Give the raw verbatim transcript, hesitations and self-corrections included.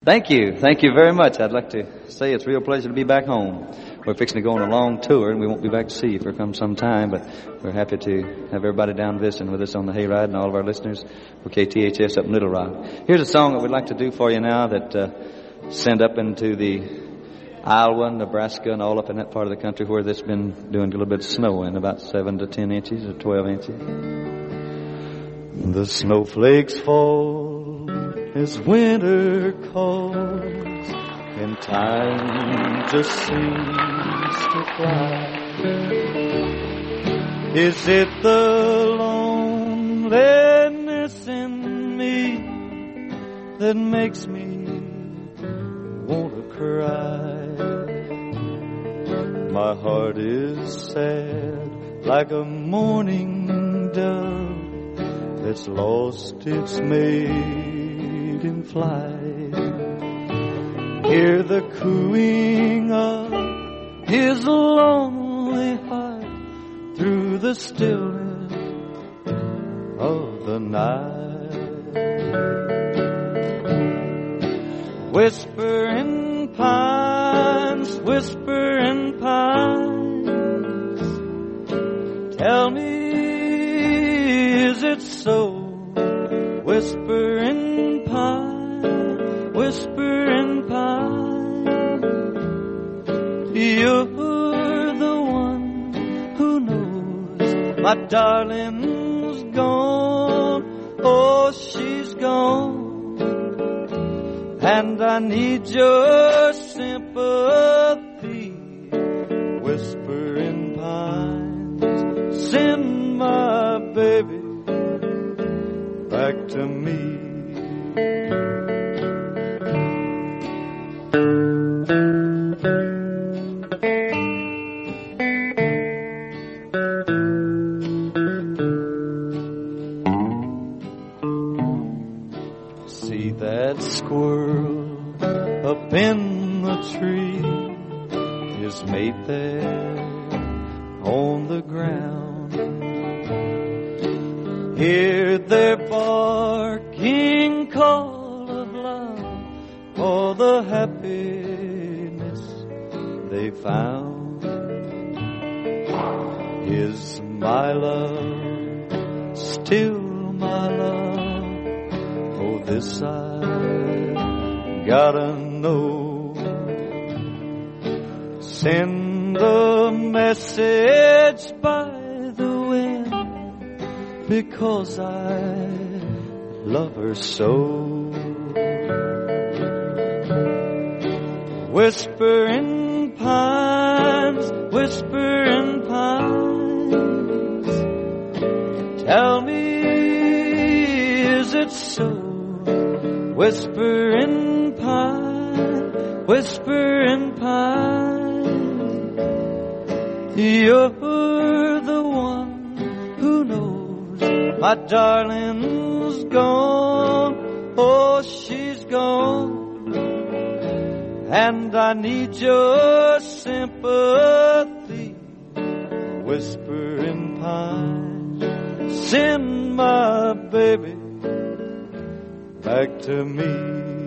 Thank you. Thank you very much. I'd like to say it's a real pleasure to be back home. We're fixing to go on a long tour, and we won't be back to see you for some time, but we're happy to have everybody down visiting with us on the Hayride and all of our listeners for K T H S up in Little Rock. Here's a song that we'd like to do for you now that uh, sent up into the Iowa, Nebraska, and all up in that part of the country where there's been doing a little bit of snow in, about seven to ten inches or twelve inches. The snowflakes fall as winter calls, and time just seems to fly. Is it the loneliness in me that makes me want to cry? My heart is sad like a morning dove that's lost its maiden flight. Hear the cooing of his lonely heart through the stillness of the night. Whispering pines, whispering pines, tell me, is it so? Whispering pine, whispering pine, you're the one who knows my darling's gone. Oh, she's gone, and I need your sympathy. Whispering pines, send my baby back to me. See that squirrel up in the tree, his mate there on the ground. Hear their barking call of love for the happiness they found. Is my love still my love? Oh, this I gotta know. Send a message by the wind, because I love her so. Whispering pines, whispering pines, tell me, is it so? Whispering pine, whispering pine, you're the one who knows my darling's gone. Oh, she's gone, and I need your sympathy. Whispering pine, send my baby back to me.